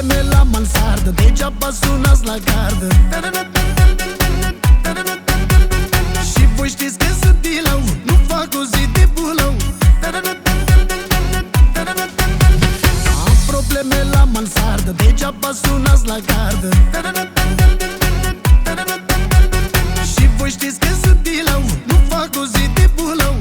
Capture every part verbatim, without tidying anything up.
probleme la mansardă, degeaba sunați la gardă. Și voi știți că sunt dilău, nu fac o zi de bulău. Am probleme la mansardă, degeaba sunați la gardă. Și voi știți că sunt dilău, nu fac o zi de bulău.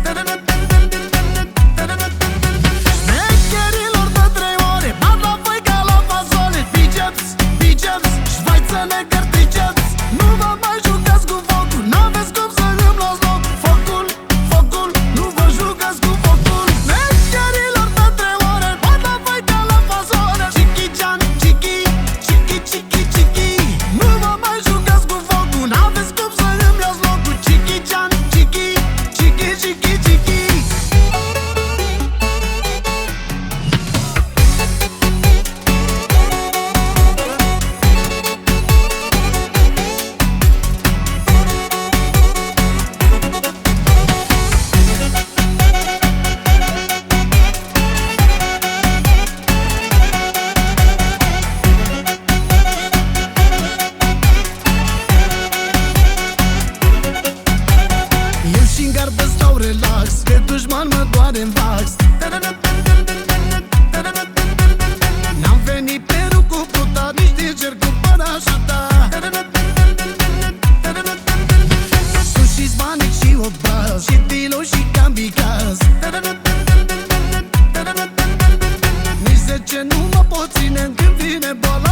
Șmecherilor de trei ore, bat la voi ca la fazole. Biceps, biceps, șvaițele cărticeps. Nu vă mai jucați cu focul, n-aveți cum să îmi luați loc. Focul, focul, nu vă jucați cu focul. Șmecherilor de trei ore, bat la voi ca la fazole. Chichi-chan, chichi, chichi, chichi, chichi. Nu vă mai jucați cu focul, n-aveți cum să îmi luați locul. Chichi-chan, chichi, chichi, chichi, chichi. Eu și-n gardă stau relax, de dușman mă doare-n vax. N-am venit pe rug cu puta, nici de cer cu parașuta. Sunt și zbanic și obraz, și dilo și cambicaz. Nici zece nu mă pot ține când vine boala.